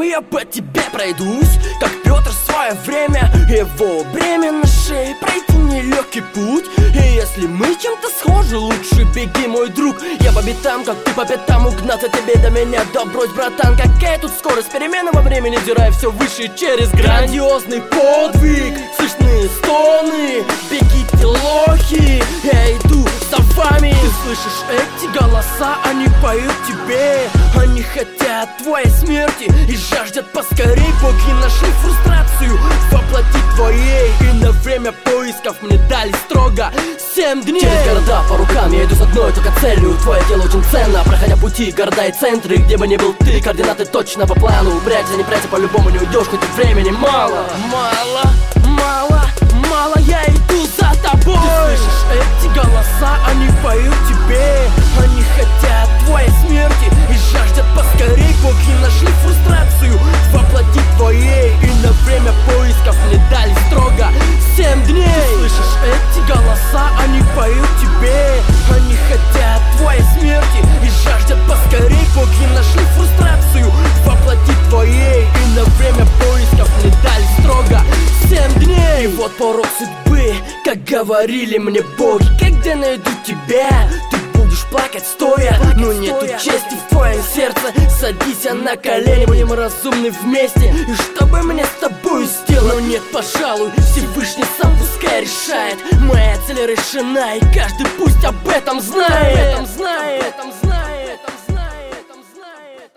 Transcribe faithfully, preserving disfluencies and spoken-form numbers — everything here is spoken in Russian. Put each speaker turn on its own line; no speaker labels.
Потом я по тебе пройдусь, как Петр в свое время. Его бремя на шее, пройти нелегкий путь. И если мы чем-то схожи, лучше беги, мой друг. Я по пятам, как ты по пятам, угнаться тебе до меня. Да брось, братан, какая тут скорость, перемена во времени, дирая все выше через грань. Грандиозный подвиг, слышны стоны, бегите, лохи, я иду за вами. Ты слышишь эти голоса, они поют тебе. Они хотят твоей смерти и жаждут поскорей. Боги нашли фрустрацию воплотить твоей. И на время поисков мне дали строго семь дней. Через города по рукам я иду с одной только целью. Твое тело очень ценно, проходя пути, города и центры. Где бы ни был ты, координаты точно по плану. Прячься, не прячься, по-любому не уйдешь, хоть и времени мало. Мало, мало, мало, я иду за тобой. Ты слышишь эти голоса, они поют тебе. Они хотят твоей смерти и жаждут поскорей. Боги нашли фрустрацию воплотить твоей. И на время поисков мне дали строго семь дней. Ты слышишь эти голоса, они поют тебе. Они хотят твоей смерти и жаждут поскорей. Боги нашли фрустрацию воплотить твоей. И на время поисков мне дали строго семь дней. И вот порог судьбы, как говорили мне боги. Когда найду тебя, ты будешь плакать стоя. Но нету чести в твоем сердце, садись на колени. Будем разумны вместе, и чтобы мне с тобой сделать. Но нет, пожалуй, Всевышний сам пускай решает. Моя цель решена, и каждый пусть об этом знает. Об этом знает.